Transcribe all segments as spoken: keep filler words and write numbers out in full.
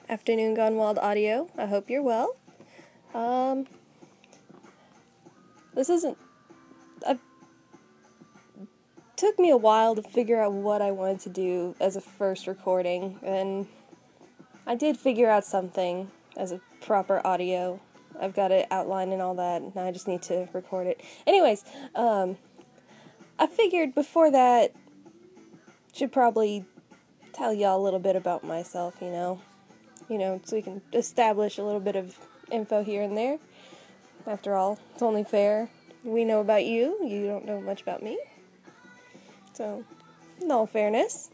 Afternoon Gone Wild Audio. I hope you're well. Um, this isn't. It took me a while to figure out what I wanted to do as a first recording, and I did figure out something as a proper audio. I've got it outlined and all that, now I just need to record it. Anyways, um, I figured before that, should probably tell y'all a little bit about myself, you know. You know, so we can establish a little bit of info here and there. After all, it's only fair. We know about you, you don't know much about me. So, in all fairness.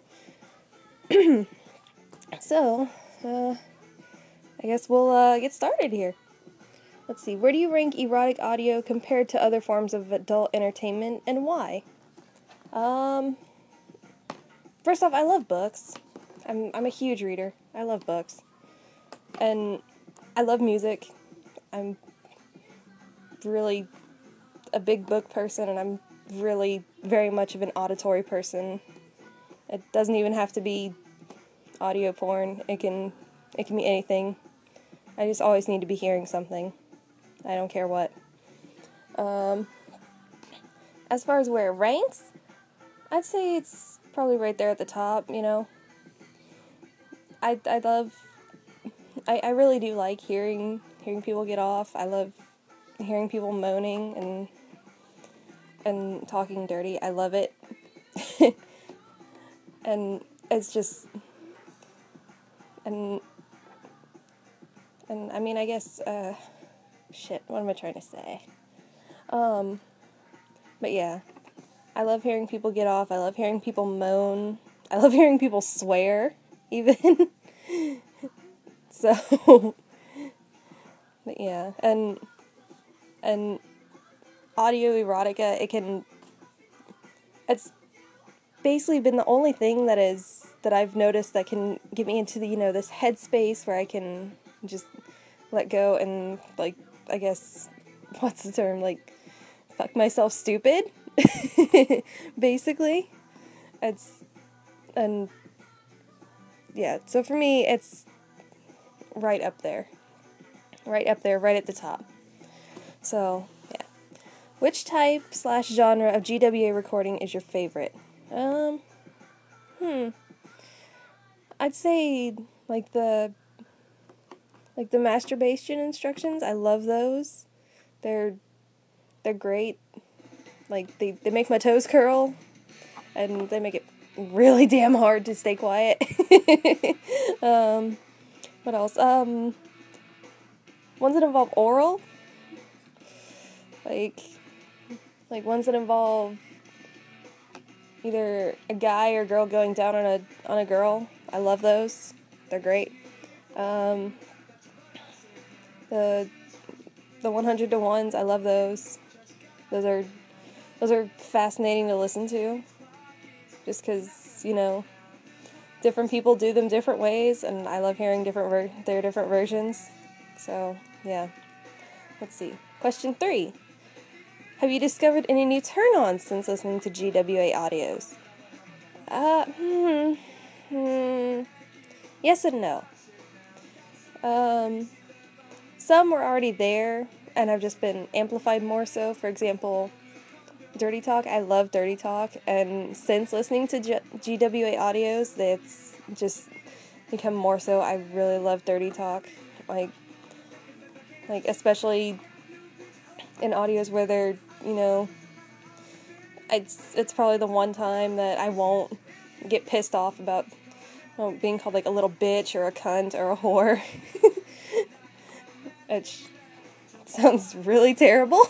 so, uh, I guess we'll uh, get started here. Let's see, where do you rank erotic audio compared to other forms of adult entertainment, and why? Um, first off, I love books. I'm I'm a huge reader. I love books. And I love music. I'm really a big book person, and I'm really very much of an auditory person. It doesn't even have to be audio porn. It can it can be anything. I just always need to be hearing something. I don't care what. Um, as far as where it ranks, I'd say it's probably right there at the top, you know. I I love I, I really do like hearing hearing people get off. I love hearing people moaning and and talking dirty. I love it. And it's just and and I mean I guess uh shit, what am I trying to say? Um but yeah. I love hearing people get off. I love hearing people moan. I love hearing people swear even. So but yeah, and and audio erotica, it can it's basically been the only thing that is that I've noticed that can get me into the, you know, this headspace where I can just let go and, like, I guess, what's the term, like, fuck myself stupid, basically. It's, and, yeah, so for me, it's right up there, right up there, right at the top. So, yeah. Which type slash genre of G W A recording is your favorite? Um, hmm. I'd say, like, the, like, the masturbation instructions. I love those. They're, they're great. Like, they, they make my toes curl, and they make it really damn hard to stay quiet. um, what else? Um, ones that involve oral. Like, like ones that involve either a guy or girl going down on a on a girl. I love those. They're great. Um, the the one hundred to ones, I love those. Those are those are fascinating to listen to. Just because, you know, different people do them different ways, and I love hearing different ver- their different versions. So, yeah. Let's see. Question three. Have you discovered any new turn-ons since listening to G W A audios? Uh, hmm, hmm. Yes and no. Um, some were already there, and have just been amplified more so. For example, Dirty Talk. I love Dirty Talk, and since listening to G- GWA audios, it's just become more so. I really love Dirty Talk, like, like especially in audios where they're, you know, it's it's probably the one time that I won't get pissed off about, well, being called like a little bitch or a cunt or a whore. It sounds really terrible.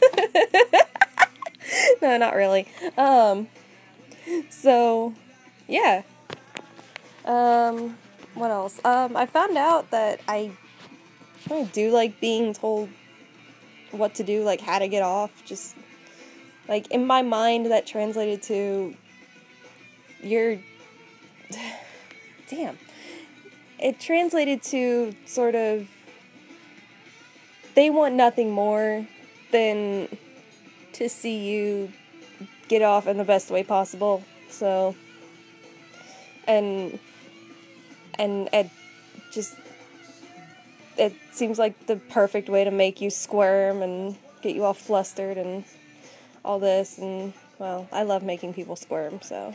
No, not really. Um, so, yeah. Um, what else? Um, I found out that I, I do like being told what to do, like how to get off. Just, like, in my mind, that translated to, you're, damn. It translated to sort of, they want nothing more than to see you get off in the best way possible. So, and, and, and just, it seems like the perfect way to make you squirm and get you all flustered and all this, and, well, I love making people squirm, so,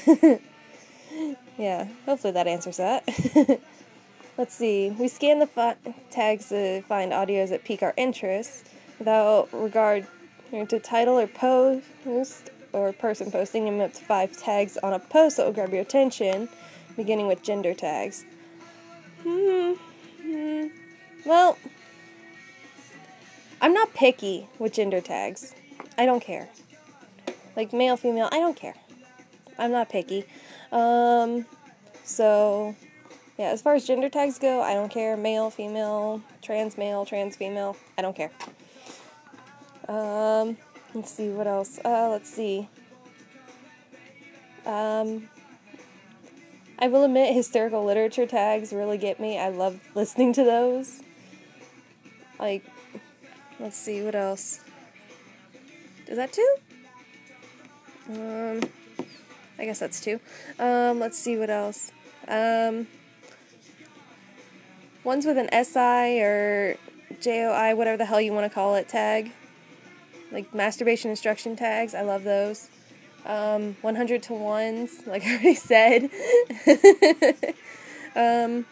yeah, hopefully that answers that. Let's see, we scan the fi- tags to find audios that pique our interest, without regard to title or post, or person posting, and up to five tags on a post that will grab your attention, beginning with gender tags. Hmm, hmm, well, I'm not picky with gender tags. I don't care. Like, male, female, I don't care. I'm not picky. Um, so, yeah, as far as gender tags go, I don't care. Male, female, trans male, trans female, I don't care. Um, let's see, what else? Uh, let's see. Um, I will admit, historical literature tags really get me. I love listening to those. Like, let's see, what else? Is that two? Um, I guess that's two. Um, let's see what else. Um, ones with an S I or J O I, whatever the hell you want to call it, tag. Like masturbation instruction tags, I love those. Um, one hundred to ones, like I already said. um,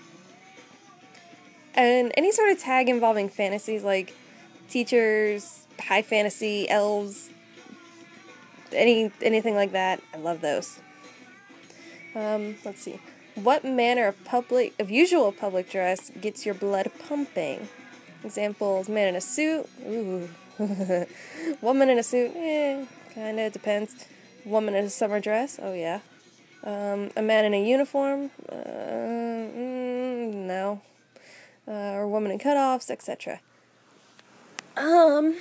and any sort of tag involving fantasies, like teachers, high fantasy, elves, any anything like that, I love those. Um, let's see. What manner of public, of usual public dress gets your blood pumping? Examples: man in a suit, ooh. Woman in a suit, eh, kinda depends. Woman in a summer dress, oh yeah. Um, a man in a uniform, uh, mm, no. Uh, or woman in cutoffs, et cetera. Um,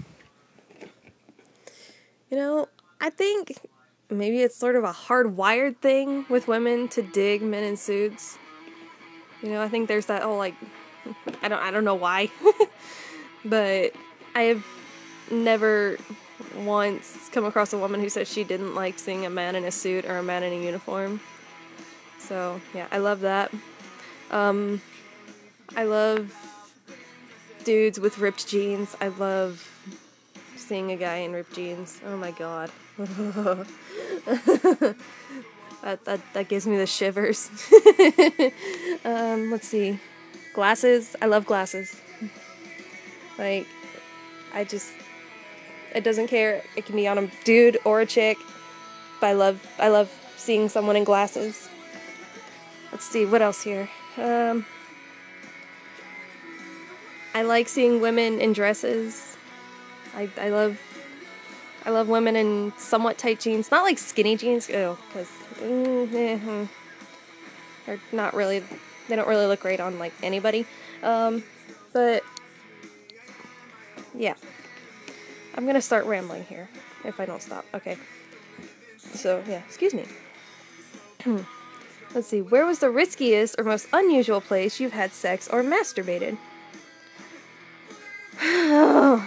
you know, I think maybe it's sort of a hardwired thing with women to dig men in suits. You know, I think there's that whole, like, I don't, I don't know why, but I have never once come across a woman who said she didn't like seeing a man in a suit or a man in a uniform. So, yeah, I love that. Um, I love dudes with ripped jeans. I love seeing a guy in ripped jeans. Oh my god. that, that, that gives me the shivers. um, let's see. Glasses. I love glasses. Like, I just, it doesn't care. It can be on a dude or a chick. But I love, I love seeing someone in glasses. Let's see, what else here? Um, I like seeing women in dresses. I, I love, I love women in somewhat tight jeans. Not like skinny jeans, ew, because mm, they're not really, they don't really look great on, like, anybody. Um, but, yeah. I'm gonna start rambling here, if I don't stop. Okay. So, yeah, excuse me. Let's see, where was the riskiest or most unusual place you've had sex or masturbated? I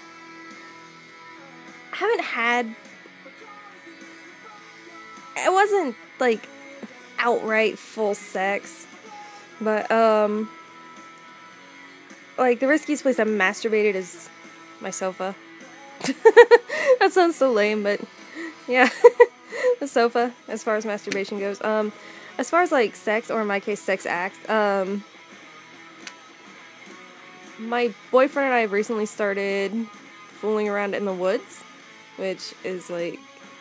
haven't had... It wasn't, like, outright full sex, but, um... like, the riskiest place I've masturbated is my sofa. That sounds so lame, but, yeah. The sofa, as far as masturbation goes. Um, as far as, like, sex, or in my case, sex acts, um... my boyfriend and I have recently started fooling around in the woods, which is, like,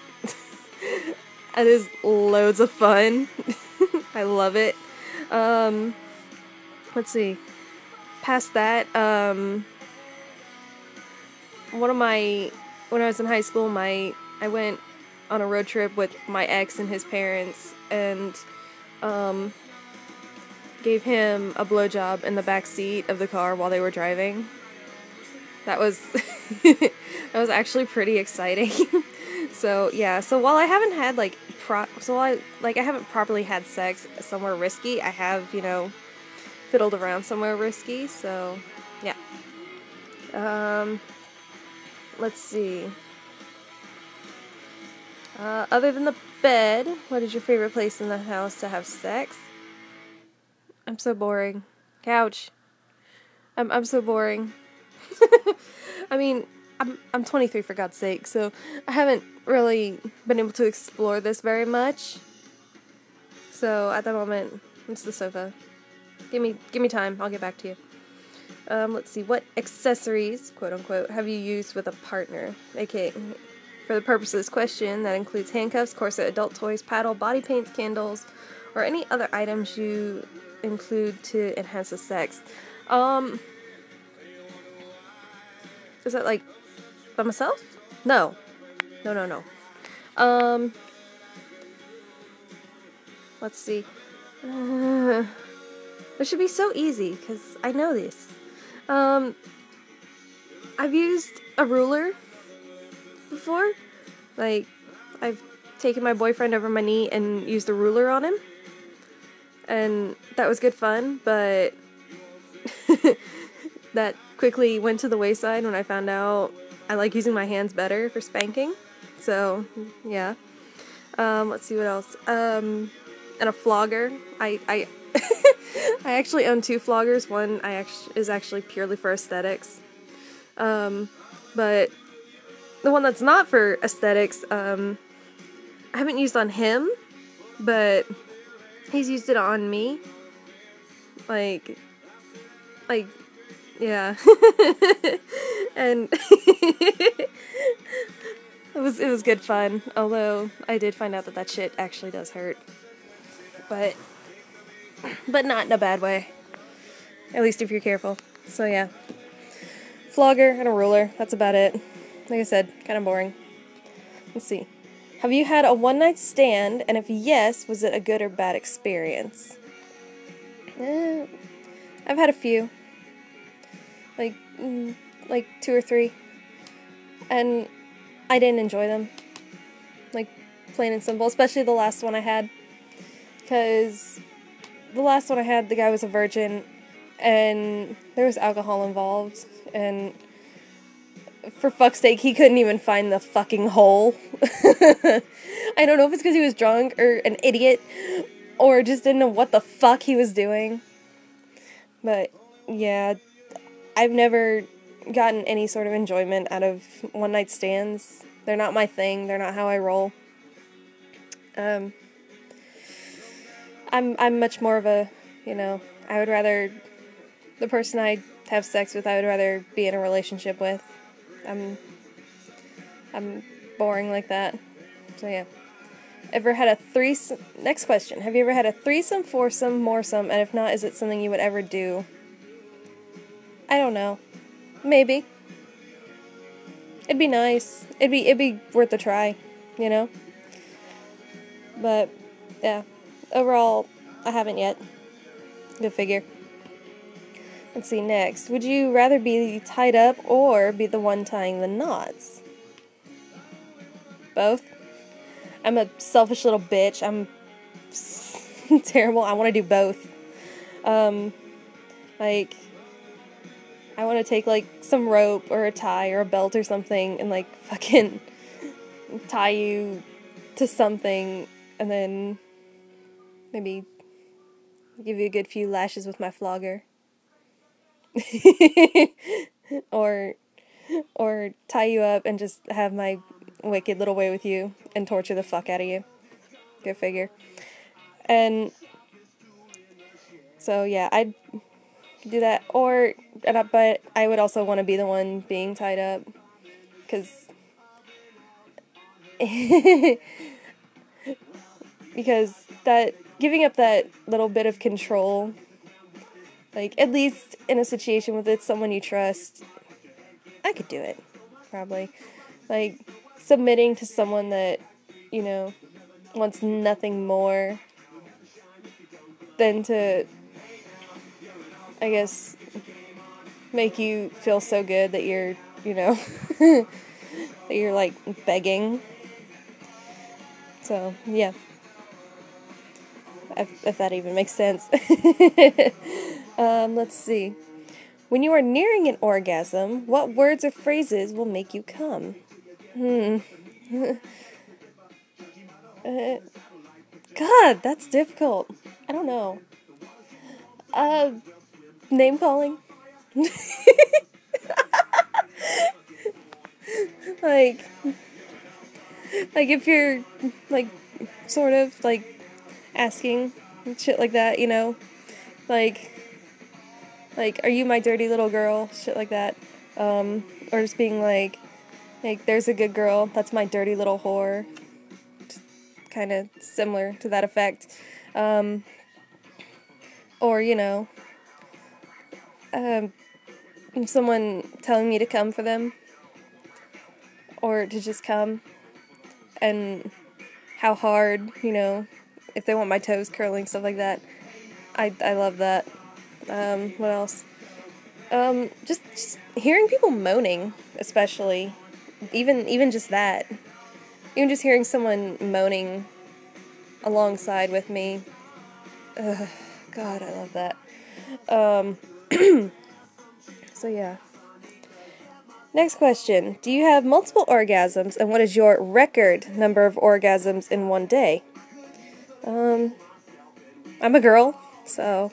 it is loads of fun. I love it. Um, let's see. Past that, um, one of my, when I was in high school, my, I went on a road trip with my ex and his parents, and, um, gave him a blowjob in the back seat of the car while they were driving. That was, that was actually pretty exciting. So, yeah, so while I haven't had, like, pro- so I, like, I haven't properly had sex somewhere risky, I have, you know, fiddled around somewhere risky, so, yeah. Um, let's see. Uh, other than the bed, what is your favorite place in the house to have sex? I'm so boring. Couch. I'm I'm so boring. I mean, I'm I'm twenty-three for God's sake, so I haven't really been able to explore this very much. So at the moment, it's the sofa. Give me give me time. I'll get back to you. Um, let's see. What accessories, quote unquote, have you used with a partner? Okay, for the purpose of this question, that includes handcuffs, corset, adult toys, paddle, body paints, candles, or any other items you include to enhance the sex. Um, is that like by myself? No, no, no, no. Um, let's see. Uh, this should be so easy because I know this. Um, I've used a ruler before. Like, I've taken my boyfriend over my knee and used a ruler on him. And that was good fun, but that quickly went to the wayside when I found out I like using my hands better for spanking. So, yeah. Um, let's see what else. Um, and a flogger. I, I, I actually own two floggers. One I actually is actually purely for aesthetics. Um, but the one that's not for aesthetics, um, I haven't used on him, but he's used it on me. Like, like, yeah. And it was it was good fun. Although I did find out that that shit actually does hurt, but but not in a bad way. At least if you're careful. So yeah, flogger and a ruler. That's about it. Like I said, kind of boring. Let's see. Have you had a one night stand? And if yes, was it a good or bad experience? Eh, I've had a few. Like, mm, like two or three. And I didn't enjoy them. Like, plain and simple. Especially the last one I had. Because the last one I had, the guy was a virgin. And there was alcohol involved. And for fuck's sake, he couldn't even find the fucking hole. I don't know if it's because he was drunk or an idiot. Or just didn't know what the fuck he was doing. But, yeah. I've never gotten any sort of enjoyment out of one night stands. They're not my thing. They're not how I roll. Um, I'm I'm much more of a, you know, I would rather the person I have sex with, I would rather be in a relationship with. I'm I'm boring like that. So yeah. Ever had a threesome? Next question. Have you ever had a threesome, foursome, moresome, and if not, is it something you would ever do? I don't know. Maybe. It'd be nice. It'd be it'd be worth a try, you know? But yeah. Overall, I haven't yet. Go figure. Let's see next. Would you rather be tied up or be the one tying the knots? Both. I'm a selfish little bitch. I'm terrible. I want to do both. Um, like, I want to take, like, some rope or a tie or a belt or something and, like, fucking tie you to something and then maybe give you a good few lashes with my flogger. or, or tie you up and just have my wicked little way with you and torture the fuck out of you. Go figure. And so yeah, I'd do that. Or, and I, but I would also want to be the one being tied up, because because that giving up that little bit of control, like at least in a situation with it's someone you trust, I could do it, probably. Like submitting to someone that, you know, wants nothing more than to, I guess, make you feel so good that you're, you know, that you're like begging. So, yeah. If, if that even makes sense. um, let's see. When you are nearing an orgasm, what words or phrases will make you come? Hmm. uh, God, that's difficult. I don't know. Uh, name calling? like, like if you're, like, sort of, like, asking shit like that, you know? Like, like, are you my dirty little girl? Shit like that. Um, or just being like, like, there's a good girl, that's my dirty little whore. Kind of similar to that effect. Um, or, you know, um, someone telling me to come for them. Or to just come. And how hard, you know, if they want my toes curling, stuff like that. I, I love that. Um, what else? Um, just, just hearing people moaning, especially. Even, even just that. Even just hearing someone moaning alongside with me. Ugh, God, I love that. Um, so yeah. Next question. Do you have multiple orgasms, and what is your record number of orgasms in one day? Um, I'm a girl, so...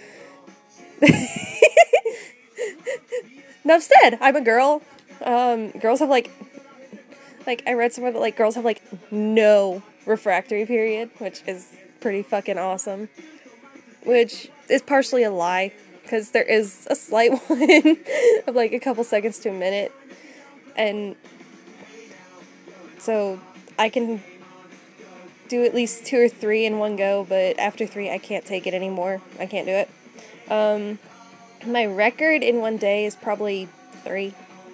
Enough said. I'm a girl. Um, girls have, like... Like, I read somewhere that, like, girls have, like, no refractory period, which is pretty fucking awesome. Which is partially a lie, because there is a slight one of, like, a couple seconds to a minute. And so I can do at least two or three in one go, but after three I can't take it anymore. I can't do it. Um, my record in one day is probably three.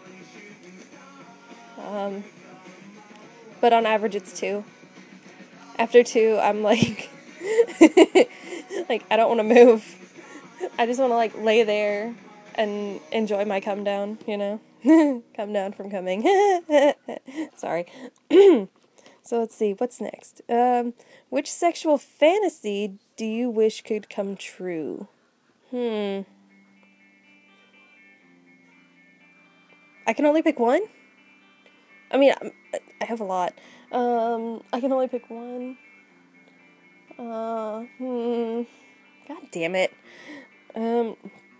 Um, but on average it's two. After two, I'm like, like, I don't want to move. I just want to, like, lay there and enjoy my come down, you know? Come down from coming. Sorry. So let's see, what's next? Um, which sexual fantasy do you wish could come true? Hmm. I can only pick one? I mean, I have a lot. Um, I can only pick one. Uh, hmm. God damn it. Um,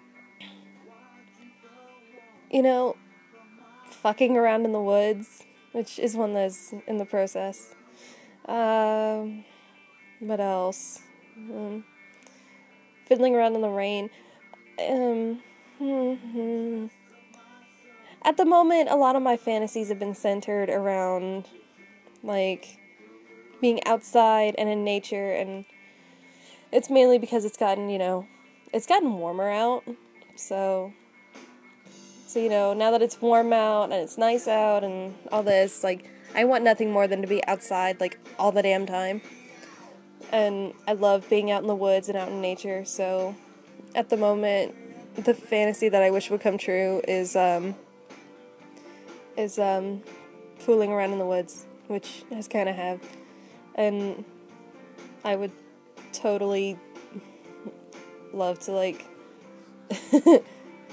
you know, fucking around in the woods, which is one that's in the process. Um, what else? Um, fiddling around in the rain. Um, hmm, hmm. At the moment, a lot of my fantasies have been centered around, like, being outside and in nature, and it's mainly because it's gotten, you know, it's gotten warmer out, so, so, you know, now that it's warm out, and it's nice out, and all this, like, I want nothing more than to be outside, like, all the damn time, and I love being out in the woods and out in nature, so, at the moment, the fantasy that I wish would come true is, um, is, um, fooling around in the woods, which I kind of have, and I would totally love to, like, uh,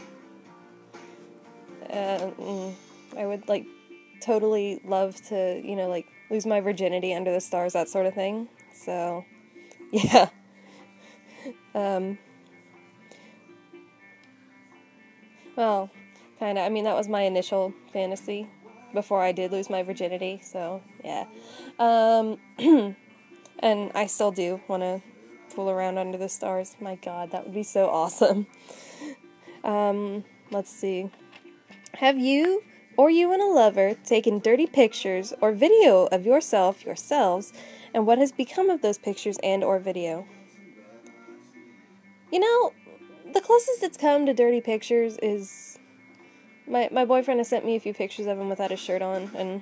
mm, I would, like, totally love to, you know, like, lose my virginity under the stars, that sort of thing, so, yeah, um, well, kinda, I mean, that was my initial fantasy, before I did lose my virginity, so, yeah, um, and I still do want to fool around under the stars. My God, that would be so awesome. Um, let's see. Have you or you and a lover taken dirty pictures or video of yourself, yourselves, and what has become of those pictures and or video? You know, the closest it's come to dirty pictures is my my boyfriend has sent me a few pictures of him without his shirt on, and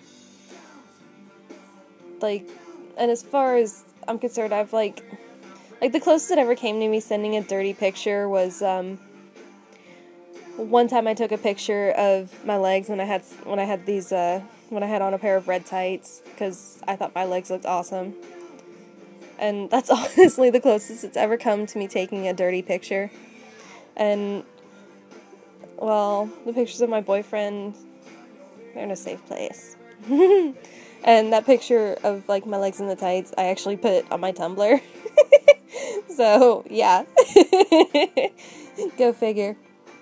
like, and as far as I'm concerned, I've like, like the closest it ever came to me sending a dirty picture was um, one time I took a picture of my legs when I had when I had these uh, when I had on a pair of red tights because I thought my legs looked awesome, and that's honestly the closest it's ever come to me taking a dirty picture. And well, the pictures of my boyfriend, they're in a safe place. And that picture of, like, my legs in the tights, I actually put it on my Tumblr. So, yeah. Go figure.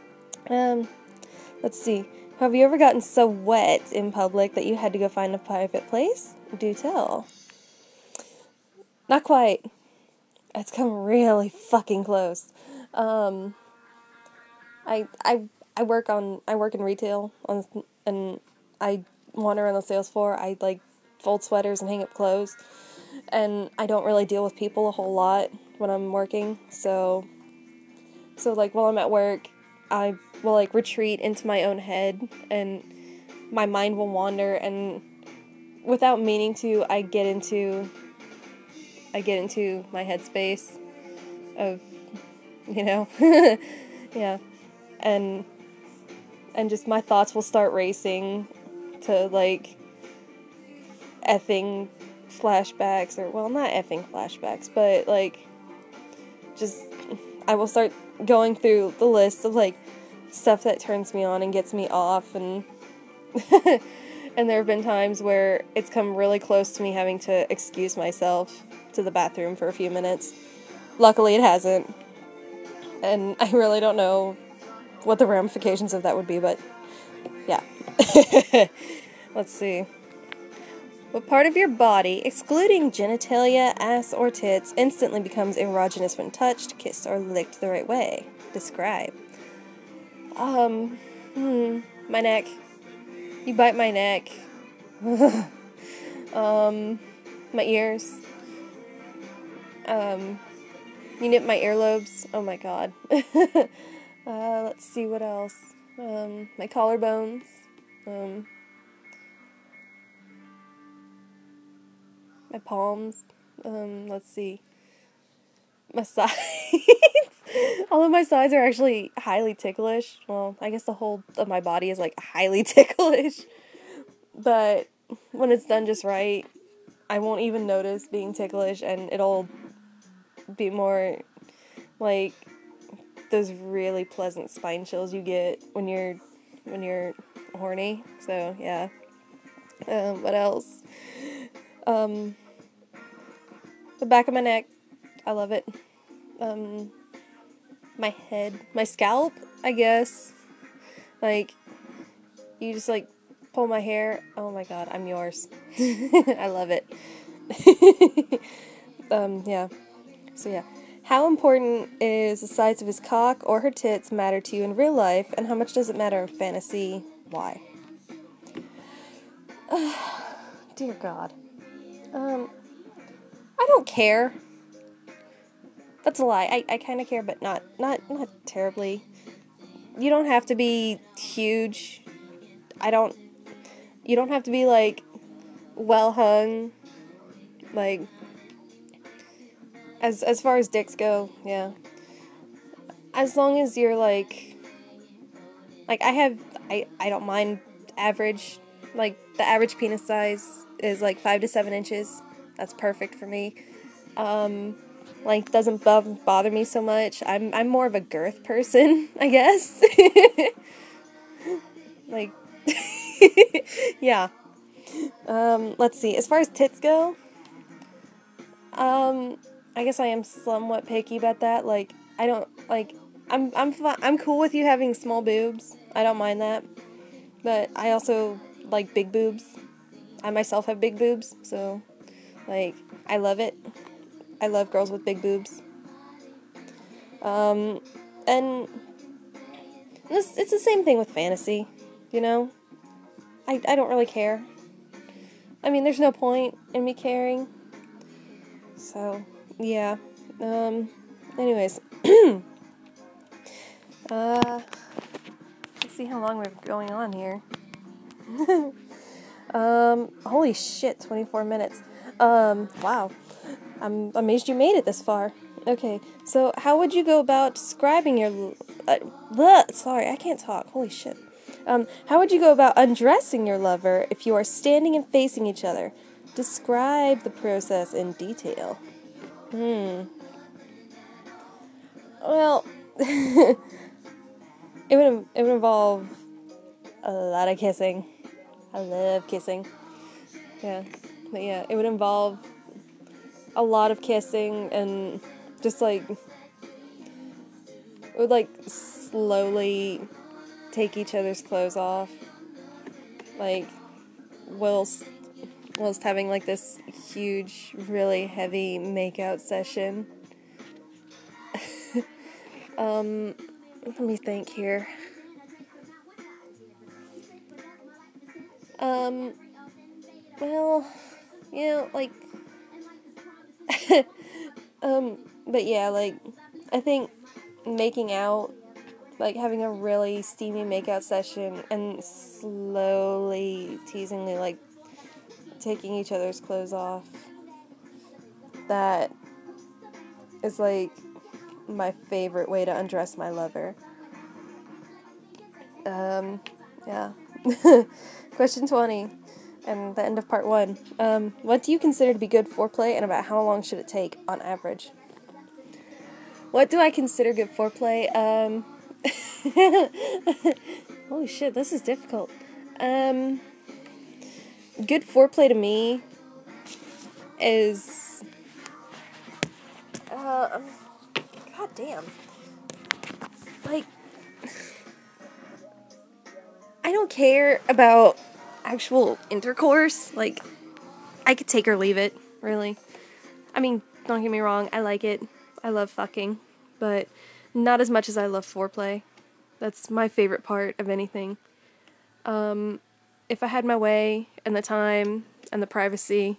Um, let's see. Have you ever gotten so wet in public that you had to go find a private place? Do tell. Not quite. It's come really fucking close. Um, I I I work on I work in retail on and I wander on the sales floor. I like fold sweaters and hang up clothes, and I don't really deal with people a whole lot when I'm working. So so like while I'm at work, I will like retreat into my own head, and my mind will wander, and without meaning to, I get into I get into my headspace of, you know, yeah, and and just my thoughts will start racing to like effing flashbacks, or well, not effing flashbacks, but like just I will start going through the list of like stuff that turns me on and gets me off, and and there have been times where it's come really close to me having to excuse myself to the bathroom for a few minutes. Luckily, it hasn't, and I really don't know what the ramifications of that would be, but yeah. Let's see. What part of your body, excluding genitalia, ass, or tits, instantly becomes erogenous when touched, kissed, or licked the right way? Describe. Um, hmm, my neck. You bite my neck. um, my ears. Um, you nip my earlobes. Oh my god. uh, let's see what else. Um, my collarbones. Um, my palms. Um, let's see. My sides. All of my sides are actually highly ticklish. Well, I guess the whole of my body is like highly ticklish. But when it's done just right, I won't even notice being ticklish, and it'll be more like those really pleasant spine chills you get when you're when you're horny. So yeah. Um, what else? Um, the back of my neck. I love it. Um, my head, my scalp, I guess. Like, you just like pull my hair. Oh my god, I'm yours. I love it. um, yeah. So yeah. How important is the size of his cock or her tits matter to you in real life, and how much does it matter in fantasy? Why? Dear God. Um, I don't care. That's a lie. I, I kind of care, but not, not, not terribly. You don't have to be huge. I don't, you don't have to be, like, well hung. Like, as, as far as dicks go, yeah. As long as you're, like, like, I have, I, I don't mind average. Like, the average penis size is, like, five to seven inches. That's perfect for me. Um... Like, doesn't bother me so much. I'm I'm more of a girth person, I guess. Like, yeah. Um, let's see. As far as tits go, um, I guess I am somewhat picky about that. Like, I don't like. I'm I'm fi- I'm cool with you having small boobs. I don't mind that, but I also like big boobs. I myself have big boobs, so like I love it. I love girls with big boobs. Um, and this, it's the same thing with fantasy, you know? I, I don't really care. I mean, there's no point in me caring. So, yeah. Um, anyways. uh, let's see how long we're going on here. um, holy shit, twenty-four minutes. Um, wow. I'm amazed you made it this far. Okay, so how would you go about describing your... Uh, bleh, sorry, I can't talk. Holy shit. Um, how would you go about undressing your lover if you are standing and facing each other? Describe the process in detail. Hmm. Well, it would it would involve a lot of kissing. I love kissing. Yeah, but yeah, it would involve a lot of kissing and just like it would like slowly take each other's clothes off. Like, whilst, whilst having, like, this huge, really heavy makeout session. um, let me think here. Um, well, you know, like, um, but yeah, like, I think making out, like, having a really steamy makeout session and slowly, teasingly, like, taking each other's clothes off, that is, like, my favorite way to undress my lover. Um, yeah. Question twenty, and the end of part one. Um, what do you consider to be good foreplay, and about how long should it take on average? What do I consider good foreplay? Um, holy shit, this is difficult. Um, good foreplay to me is, uh, um, god damn. Like, I don't care about actual intercourse. Like, I could take or leave it, really. I mean, don't get me wrong, I like it. I love fucking. But not as much as I love foreplay. That's my favorite part of anything. Um, if I had my way, and the time, and the privacy,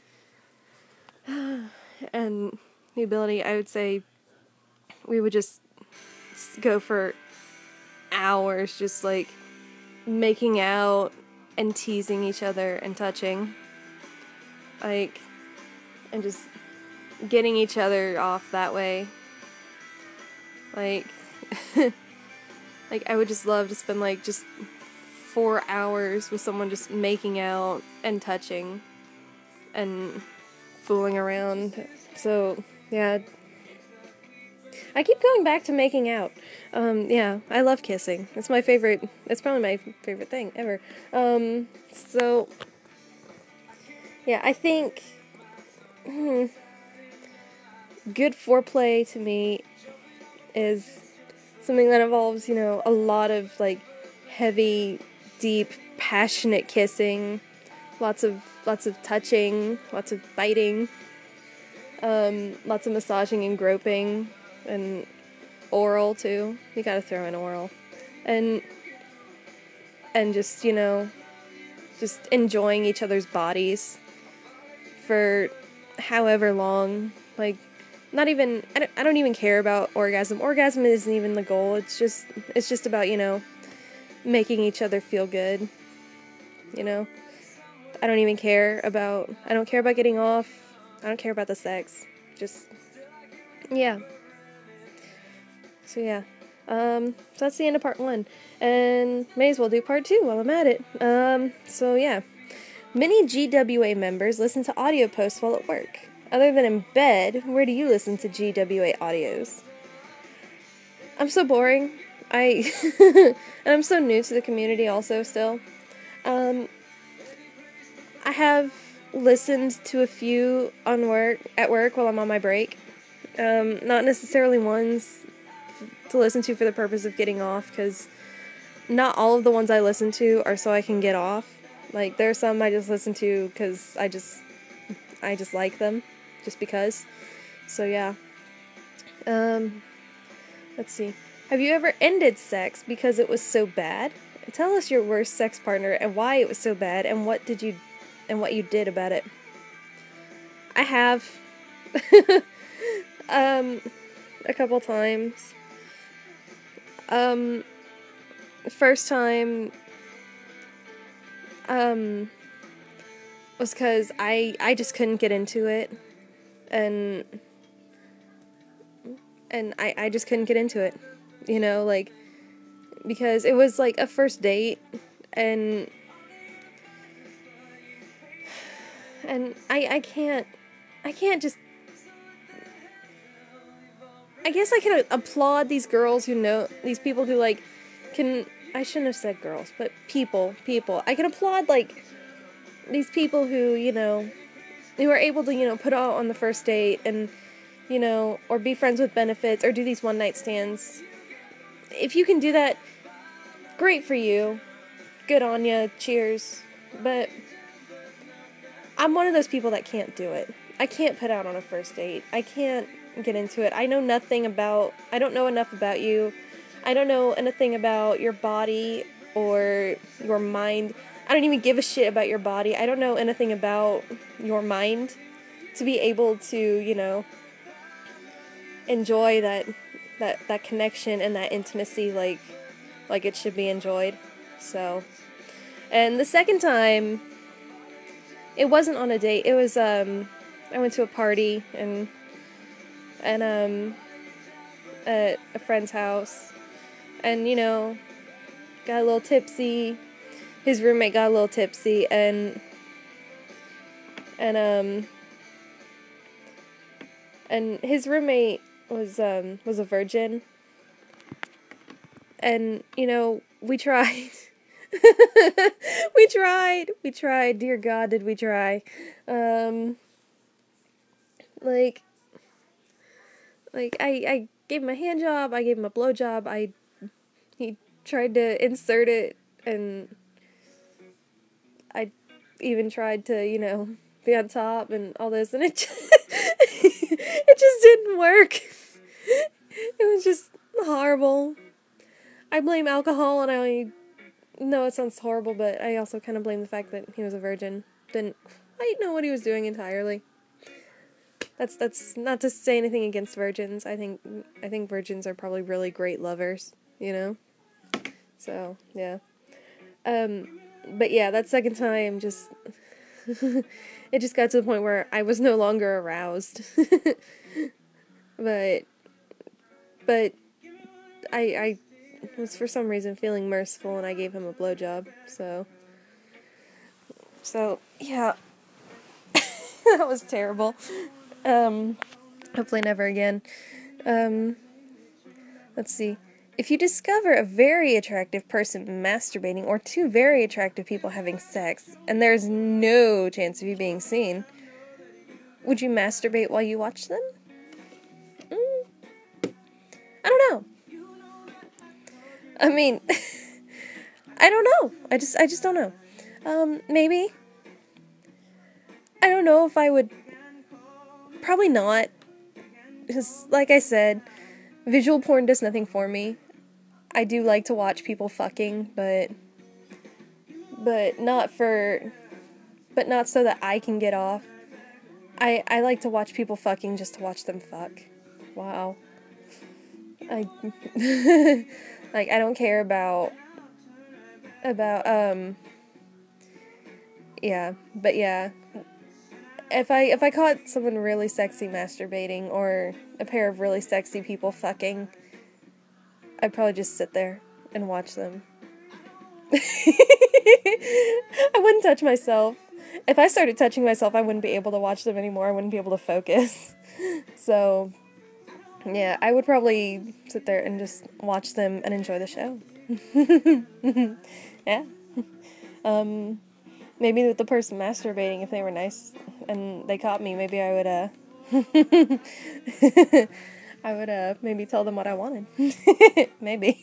and the ability, I would say we would just go for hours, just like making out and teasing each other and touching. Like, and just getting each other off that way. Like, like I would just love to spend like just four hours with someone just making out and touching and fooling around. So, yeah. I keep going back to making out. Um, yeah, I love kissing. It's my favorite, it's probably my favorite thing ever. Um, so, yeah, I think, hmm, good foreplay to me is something that involves, you know, a lot of, like, heavy, deep, passionate kissing, lots of, lots of touching, lots of biting, um, lots of massaging and groping, and oral, too. You gotta throw in oral. And, and just, you know, just enjoying each other's bodies for however long, like, not even, I don't, I don't even care about orgasm. Orgasm isn't even the goal. It's just, it's just about, you know, making each other feel good, you know? I don't even care about, I don't care about getting off. I don't care about the sex. Just, yeah. So, yeah. Um, so that's the end of part one. And may as well do part two while I'm at it. Um, so, yeah. Many G W A members listen to audio posts while at work. Other than in bed, where do you listen to G W A audios? I'm so boring. I and I'm so new to the community also still. Um, I have listened to a few on work at work while I'm on my break. Um, not necessarily ones to listen to for the purpose of getting off, because not all of the ones I listen to are so I can get off. Like, there are some I just listen to because I just I just like them. Just because. So, yeah. Um, let's see. Have you ever ended sex because it was so bad? Tell us your worst sex partner and why it was so bad, and what did you, and what you did about it. I have. um, a couple times. Um, first time, um, was because I, I just couldn't get into it. And and I, I just couldn't get into it, you know, like, because it was, like, a first date, and, and I, I can't, I can't just, I guess I can applaud these girls who know, these people who, like, can, I shouldn't have said girls, but people, people, I can applaud, like, these people who, you know, who are able to, you know, put out on the first date, and, you know, or be friends with benefits, or do these one-night stands. If you can do that, great for you. Good on ya. Cheers. But I'm one of those people that can't do it. I can't put out on a first date. I can't get into it. I know nothing about, I don't know enough about you. I don't know anything about your body or your mind. I don't even give a shit about your body. I don't know anything about your mind to be able to, you know, enjoy that that that connection and that intimacy like like it should be enjoyed. So, and the second time, it wasn't on a date. It was um I went to a party and and um at a friend's house, and you know, got a little tipsy. His roommate got a little tipsy, and and um and his roommate was um was a virgin, and you know, we tried. we tried. We tried. Dear God, did we try? Um like like I I gave him a hand job, I gave him a blow job, I he tried to insert it, and I even tried to, you know, be on top and all this, and it just, it just didn't work. It was just horrible. I blame alcohol, and I know it sounds horrible, but I also kind of blame the fact that he was a virgin. Didn't quite know what he was doing entirely. That's that's not to say anything against virgins. I think I think virgins are probably really great lovers, you know? So, yeah. Um, but yeah, that second time just, it just got to the point where I was no longer aroused. but, but, I, I was for some reason feeling merciful, and I gave him a blowjob, so, so, yeah. That was terrible. Um, hopefully never again. Um, let's see. If you discover a very attractive person masturbating, or two very attractive people having sex, and there's no chance of you being seen, would you masturbate while you watch them? Mm, I don't know. I mean, I don't know. I just, I just don't know. Um, maybe. I don't know if I would. Probably not. Because, like I said, visual porn does nothing for me. I do like to watch people fucking, but but not for but not so that I can get off. I I like to watch people fucking just to watch them fuck. Wow. I like I don't care about about um yeah, but yeah. If I if I caught someone really sexy masturbating, or a pair of really sexy people fucking, I'd probably just sit there and watch them. I wouldn't touch myself. If I started touching myself, I wouldn't be able to watch them anymore. I wouldn't be able to focus. So, yeah, I would probably sit there and just watch them and enjoy the show. Yeah. Um, maybe with the person masturbating, if they were nice and they caught me, maybe I would, uh, I would, uh, maybe tell them what I wanted. Maybe.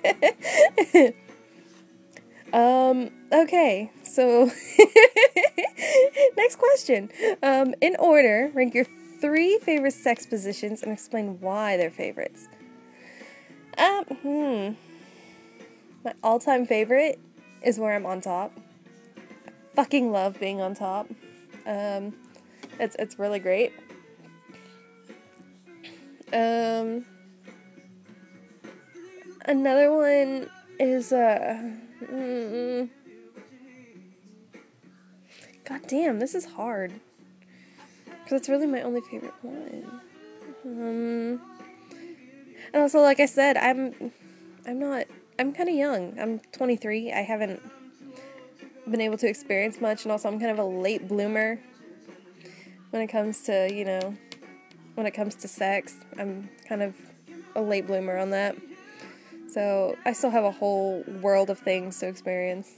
Um, okay, so, next question. Um, in order, rank your three favorite sex positions and explain why they're favorites. Um, hmm. My all-time favorite is where I'm on top. I fucking love being on top. Um, it's, it's really great. Um, another one is, uh, mm, God damn, this is hard. Because it's really my only favorite one. Um, and also, like I said, I'm, I'm not, I'm kind of young. I'm twenty-three. I haven't been able to experience much, and also I'm kind of a late bloomer when it comes to, you know, when it comes to sex. I'm kind of a late bloomer on that. So, I still have a whole world of things to experience.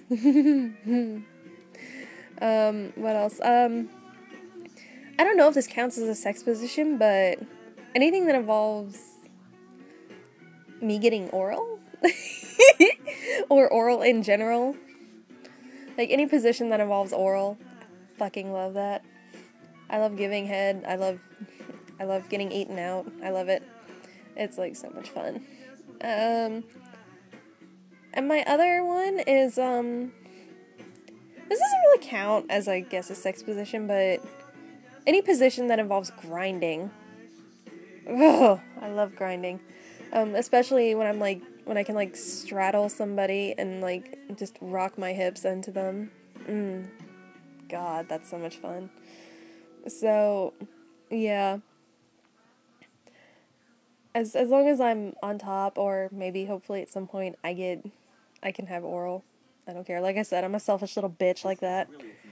um, what else? Um, I don't know if this counts as a sex position, but anything that involves me getting oral? Or oral in general. Like, any position that involves oral. Fucking love that. I love giving head. I love, I love getting eaten out. I love it. It's, like, so much fun. Um, and my other one is, um, this doesn't really count as, I guess, a sex position, but any position that involves grinding. Oh, I love grinding. Um, especially when I'm, like, when I can, like, straddle somebody and, like, just rock my hips into them. Mm. God, that's so much fun. So, yeah. As as long as I'm on top, or maybe hopefully at some point I get, I can have oral. I don't care. Like I said, I'm a selfish little bitch like that.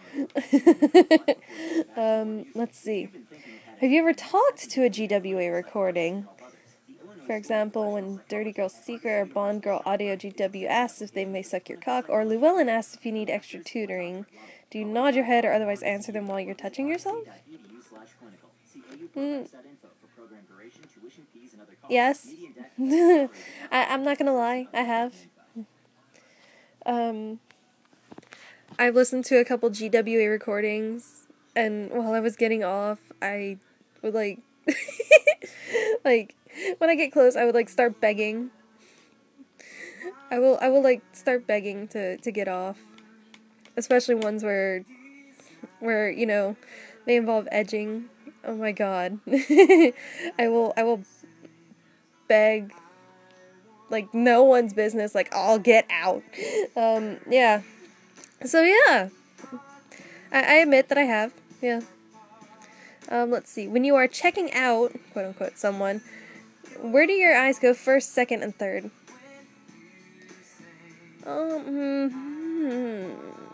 um, let's see. Have you ever talked to a G W A recording? For example, when Dirty Girl Secret or Bond Girl Audio G W asks if they may suck your cock, or Llewellyn asks if you need extra tutoring, do you nod your head or otherwise answer them while you're touching yourself? Mm. Yes. I, I'm not gonna lie, I have. Um, I've listened to a couple G W A recordings, and while I was getting off, I would like, like, when I get close, I would like start begging. I will, I will like start begging to, to get off. Especially ones where, where, you know, they involve edging. Oh my god. I will, I will beg, like, no one's business, like, I'll get out. Um, yeah. So, yeah. I, I admit that I have. Yeah. Um, let's see. When you are checking out, quote unquote, someone, where do your eyes go first, second, and third? Um, hmm.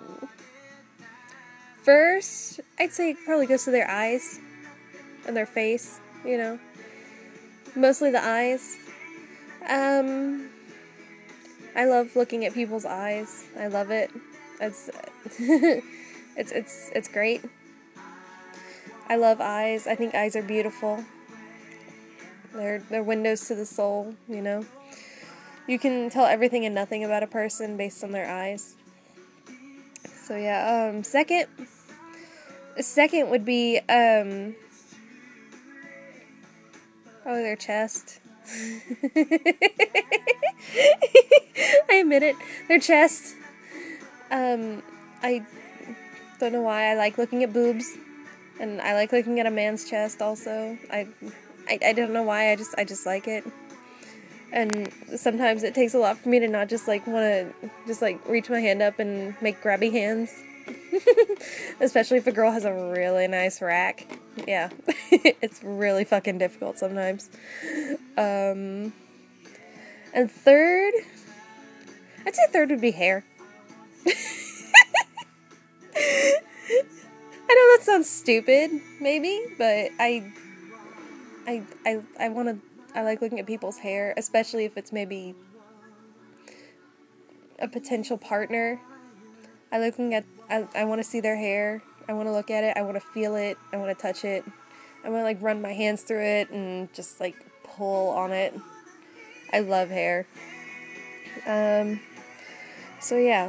First, I'd say it probably goes to their eyes and their face, you know. Mostly the eyes. Um, I love looking at people's eyes. I love it. It's, it's, it's, it's great. I love eyes. I think eyes are beautiful. They're, they're windows to the soul, you know. You can tell everything and nothing about a person based on their eyes. So yeah, um, second, second would be, um, probably their chest. I admit it. Their chest. Um, I don't know why I like looking at boobs, and I like looking at a man's chest also. I, I, I don't know why, I just, I just like it. And sometimes it takes a lot for me to not just, like, want to just, like, reach my hand up and make grabby hands. Especially if a girl has a really nice rack. Yeah. It's really fucking difficult sometimes. Um, and third, I'd say third would be hair. I know that sounds stupid, maybe, but I, I, I, I want to, I like looking at people's hair, especially if it's maybe a potential partner. I looking at, I, I want to see their hair. I want to look at it. I want to feel it. I want to touch it. I want to, like, run my hands through it and just, like, pull on it. I love hair. Um, so yeah.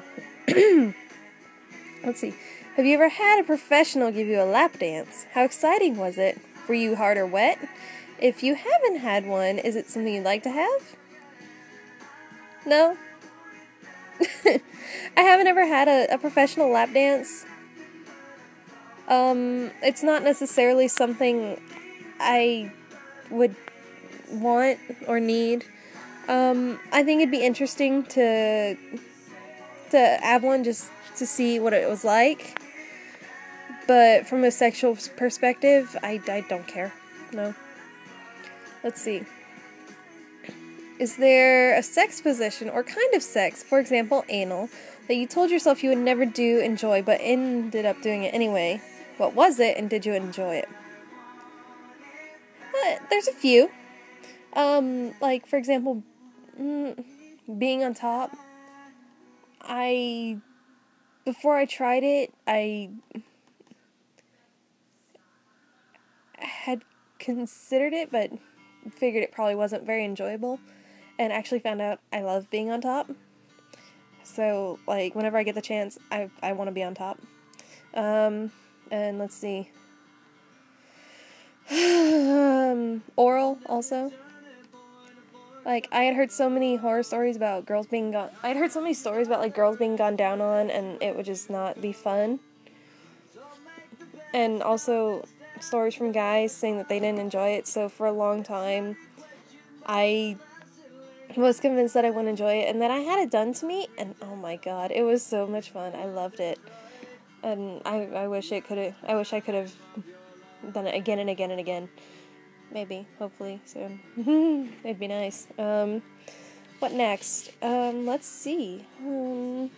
Let's see. Have you ever had a professional give you a lap dance? How exciting was it? Were you hard or wet? If you haven't had one, is it something you'd like to have? No? I haven't ever had a, a professional lap dance. Um, it's not necessarily something I would want or need. Um, I think it'd be interesting to to have one just to see what it was like. But from a sexual perspective, I, I don't care. No. Let's see. Is there a sex position or kind of sex, for example, anal, that you told yourself you would never do, enjoy, but ended up doing it anyway? What was it, and did you enjoy it? Uh, there's a few. Um, like, for example, mm, being on top. I, before I tried it, I had considered it, but figured it probably wasn't very enjoyable, and actually found out I love being on top. So, like, whenever I get the chance, I, I want to be on top. Um, and let's see. um, oral, also. Like, I had heard so many horror stories about girls being gone... I had heard so many stories about, like, girls being gone down on, and it would just not be fun. And also stories from guys saying that they didn't enjoy it, so for a long time, I was convinced that I wouldn't enjoy it, and then I had it done to me, and oh my god, it was so much fun. I loved it, and I, I wish it could have, I wish I could have done it again and again and again. Maybe, hopefully, soon. It'd be nice. Um, what next? Um, let's see. Um,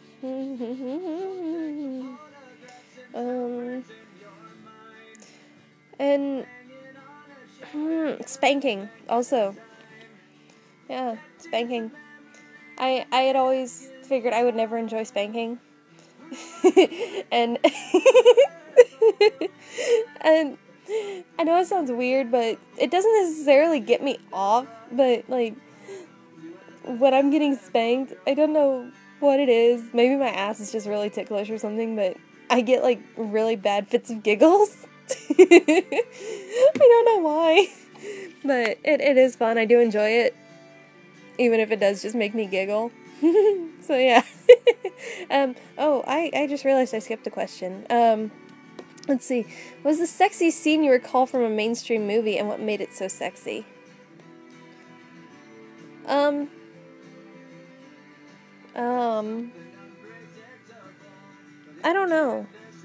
um, and hmm, spanking, also. Yeah, spanking. I I had always figured I would never enjoy spanking. and and I know it sounds weird, but it doesn't necessarily get me off, but like when I'm getting spanked, I don't know what it is. Maybe my ass is just really ticklish or something, but I get like really bad fits of giggles. I don't know why. But it, it is fun. I do enjoy it. Even if it does just make me giggle. So yeah. um, oh, I, I just realized I skipped a question. Um, let's see. What was the sexiest scene you recall from a mainstream movie, and what made it so sexy? Um, um, I don't know.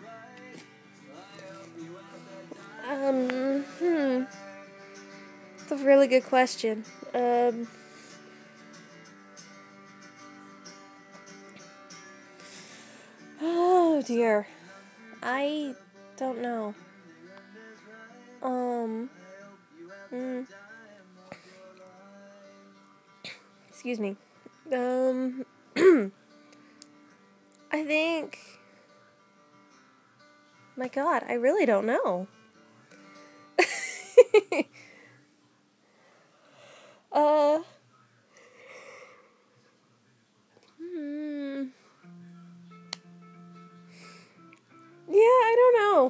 Um, hmm. It's a really good question. Um, oh dear. I don't know. Um, hmm. Excuse me. Um, I think... My god, I really don't know. uh... Hmm... Yeah, I don't know.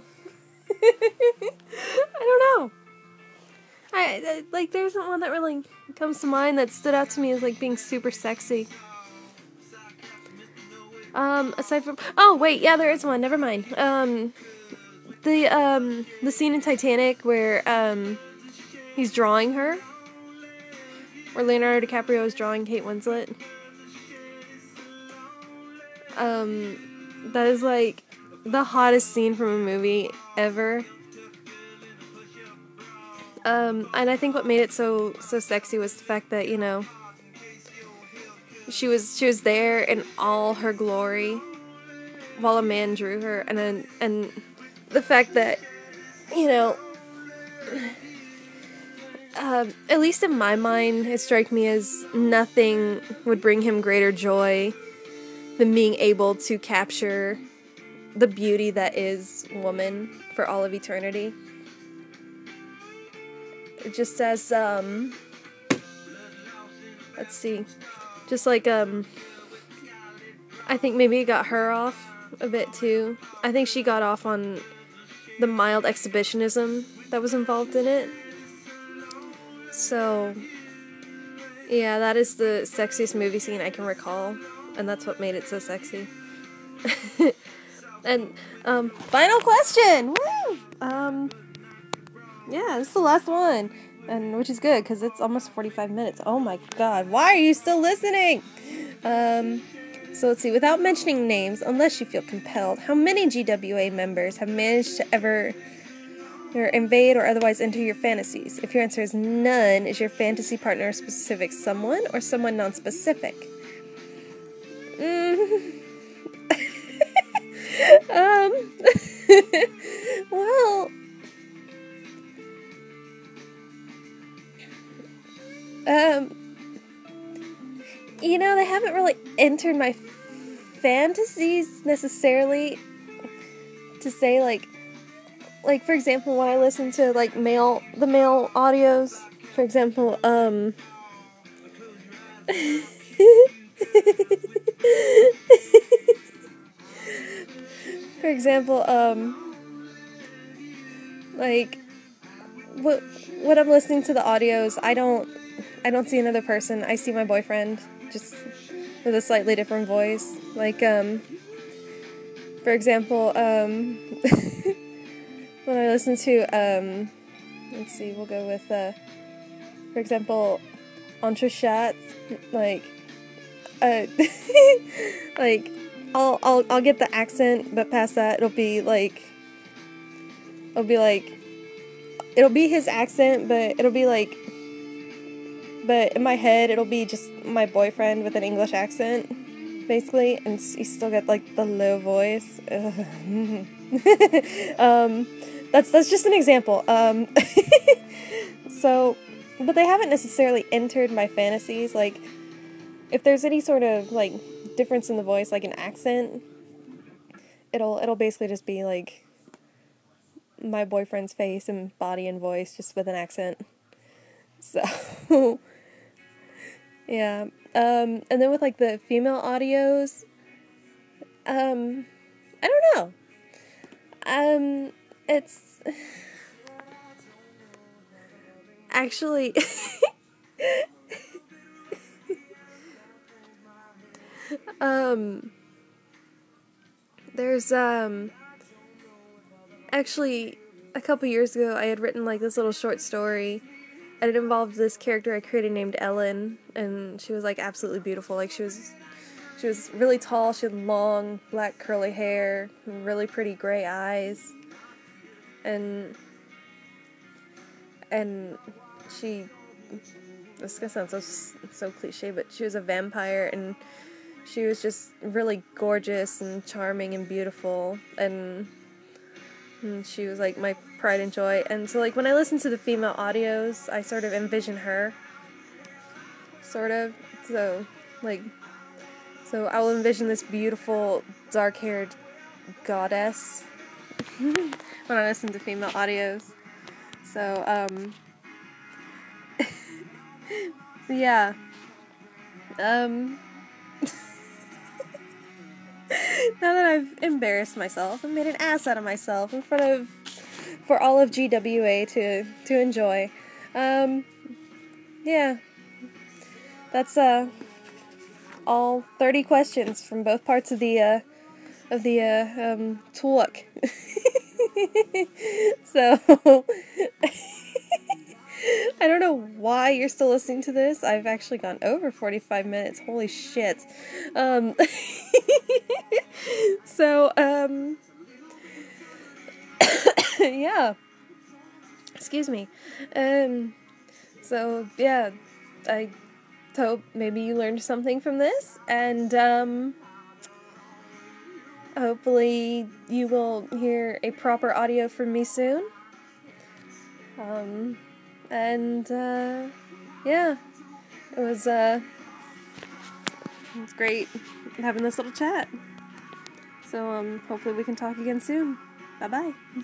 I don't know. I, I like there isn't one that really comes to mind that stood out to me as like being super sexy. Um, aside from oh wait, yeah, there is one. Never mind. Um, the um the scene in Titanic where um he's drawing her, where Leonardo DiCaprio is drawing Kate Winslet. Um, that is like the hottest scene from a movie ever. Um, and I think what made it so so sexy was the fact that, you know, she was she was there in all her glory while a man drew her, and then and the fact that, you know, um, at least in my mind, it struck me as nothing would bring him greater joy than being able to capture the beauty that is woman for all of eternity. Just as um let's see, just like um I think maybe it got her off a bit too. I think she got off on the mild exhibitionism that was involved in it. So yeah, that is the sexiest movie scene I can recall, and that's what made it so sexy. And um final question. Woo! Um yeah, this is the last one. And which is good because it's almost forty-five minutes. Oh my god, why are you still listening? Um, so let's see. Without mentioning names, unless you feel compelled, how many G W A members have managed to ever or invade or otherwise enter your fantasies? If your answer is none, is your fantasy partner a specific someone or someone non-specific? Mm. um. Well. Um. You know, they haven't really entered my fantasies necessarily to say, like, like, for example, when I listen to, like, male, the male audios, for example, um, example, um, like, what, when I'm listening to the audios, I don't, I don't see another person. I see my boyfriend, just with a slightly different voice. Like, um, for example, um, when I listen to, um, let's see, we'll go with, uh, for example, Entre Chat, like, uh, like, I'll, I'll, I'll get the accent, but past that, it'll be, like, it'll be, like, it'll be his accent, but it'll be, like, but in my head, it'll be just my boyfriend with an English accent, basically, and you still get, like, the low voice. um, that's, that's just an example. Um, so, but they haven't necessarily entered my fantasies, like, if there's any sort of, like, difference in the voice, like an accent, it'll it'll basically just be, like, my boyfriend's face and body and voice, just with an accent. So, yeah. Um, and then with, like, the female audios, um, I don't know. Um, it's... Actually... um... There's, um... Actually, a couple years ago, I had written, like, this little short story, and it involved this character I created named Ellen, and she was, like, absolutely beautiful. Like, she was... She was really tall, she had long, black, curly hair, really pretty gray eyes, and... And she... This is gonna sound so, so cliche, but she was a vampire, and she was just really gorgeous and charming and beautiful, and... And she was, like, my pride and joy. And so, like, when I listen to the female audios, I sort of envision her. Sort of. So, like, so I'll envision this beautiful, dark-haired goddess when I listen to female audios. So, um, yeah. Um, now that I've embarrassed myself and made an ass out of myself in front of, for all of G W A to, to enjoy, um, yeah, that's, uh, all thirty questions from both parts of the, uh, of the, uh, um, talk. So, I don't know why you're still listening to this. I've actually gone over forty-five minutes. Holy shit. Um, so, um, yeah. Excuse me. Um, so, yeah, I hope maybe you learned something from this, and, um, hopefully you will hear a proper audio from me soon. Um, and, uh, yeah, it was, uh, it was great having this little chat. So, um, hopefully we can talk again soon. Bye-bye.